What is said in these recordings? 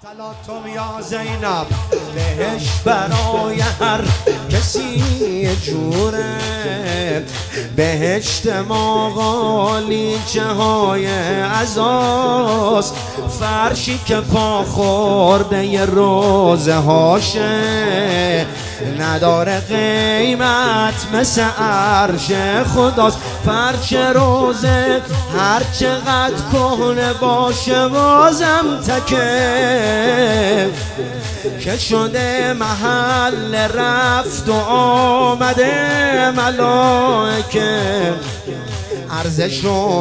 سلاتم یا زینب بهش برای هر کسی جوره، بهشت ماغالیچه های عزاست، فرشی که پا خورده ی روزه هاشه، نداره قیمت مثل عرش خداست. فرش روزه هر چقدر کهنه باشه بازم تکه، که شده محل رفت و آمده ملائکه، ارزش و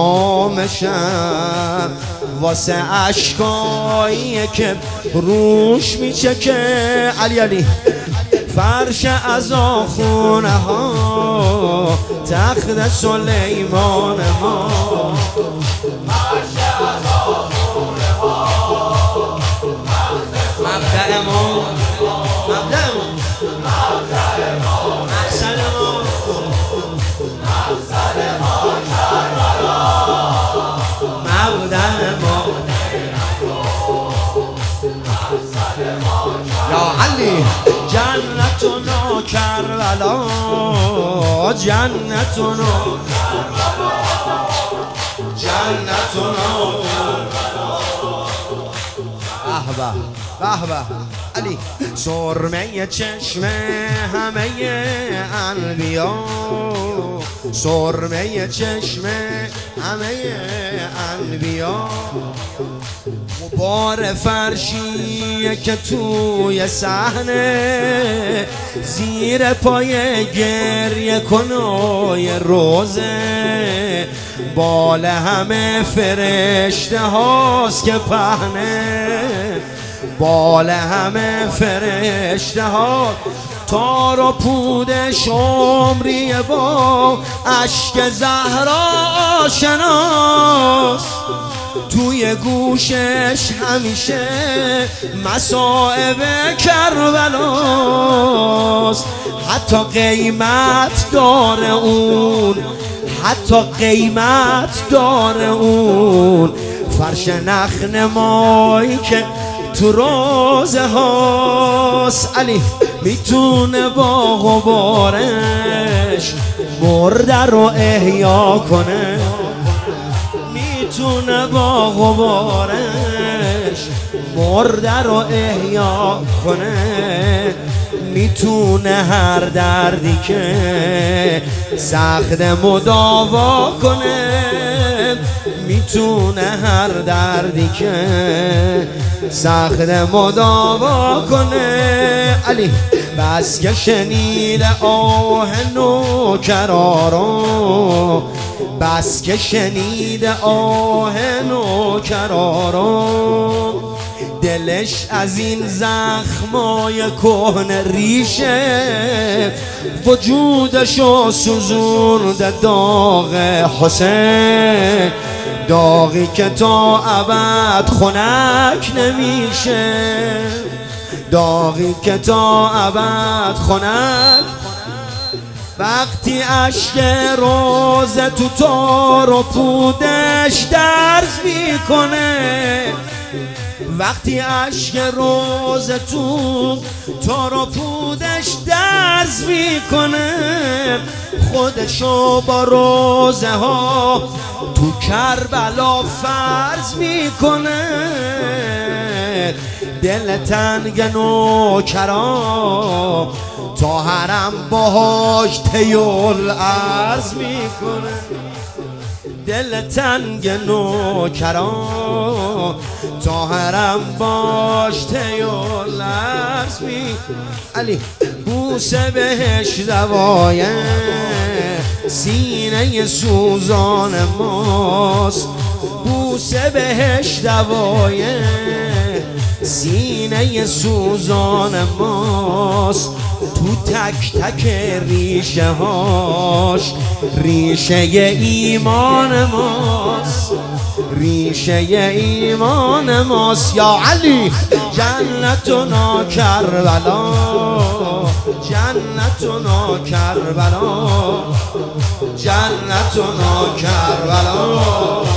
مقامشم واسه عشقایی که روش میچکه. علی علی فرش از آخونه ها تخت سلیمان ما، فرش از آخونه ها مبدأ ما، مبدأ ما، مقصد ما، مقصد ما کربلا، مبدأ ما یا علی. جنتنا کربلا، جنتنا جنتنا به به به علی. سرمه چشم همه انبیا، سرمه چشم همه انبیا، بار فرشیه که توی صحنه زیر پای گریه کنای روزه، بال همه فرشته هاست که پهنه، بال همه فرشته ها تار و پودش عمری با اشک زهرا آشناست، توی گوشش همیشه مصائب کربلاست، حتی قیمت داره اون، حتی قیمت داره اون فرش نخنمایی که تو روزه هاست. علی میتونه با غبارش مرده رو احیا کنه، میتونه با غبارش مرده رو احیا کنه، میتونه هر دردی که سخت مداوا کنه، میتونه هر دردی که سخت مداوا کنه. علی بس که شنیده آه نوکرارو، بس که شنیده آه نوکرارو، دلش از این زخمای کهنه ریشه، وجودشو سوزونده داغ حسین، داغی که تا ابد خنک نمیشه، داغی که تا ابد خنک. وقتی اشک روزه تو تار و پودش درز میکنه، وقتی اشک روزه تو تار و پودش درز میکنه، خودشو با روزه ها تو کربلا فرض میکنه، دل تنگ نوکران تا حرم باهاش تیول عرض میکنه، دل تنگ نوکران تا حرم باش تیول عرض میکنه. علی بوسه بهش دوای سینه سوزان ماست، بوسه بهش دوای سینه سوزان ماست، تو تک تک ریشه هاش ریشه ایمان ماست، ریشه ایمان ماست. یا علی جنتنا کربلا، جنتنا کربلا، جنتنا کربلا.